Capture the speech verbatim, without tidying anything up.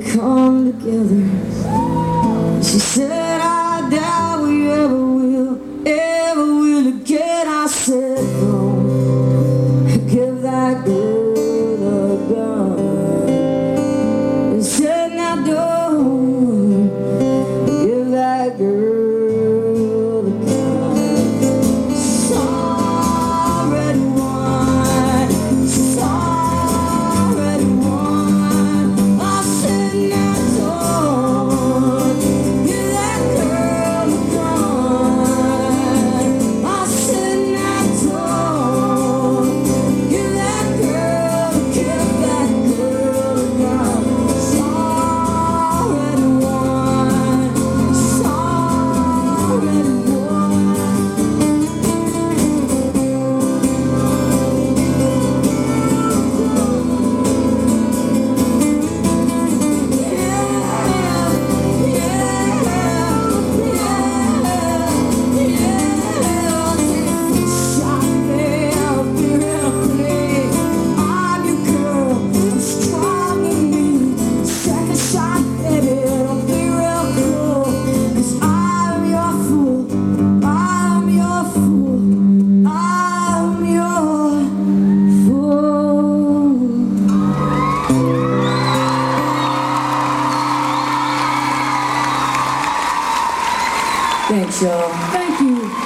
come together. She said, I doubt we ever will, ever will again. I said, don't give that girl a gun. And said, now don't give that girl a gun. She's already won. She's already won. I said, now don't give that girl a gun. I said, now don't give that girl, give that girl a gun. She's already won. She's already won. Thanks, y'all. Thank you.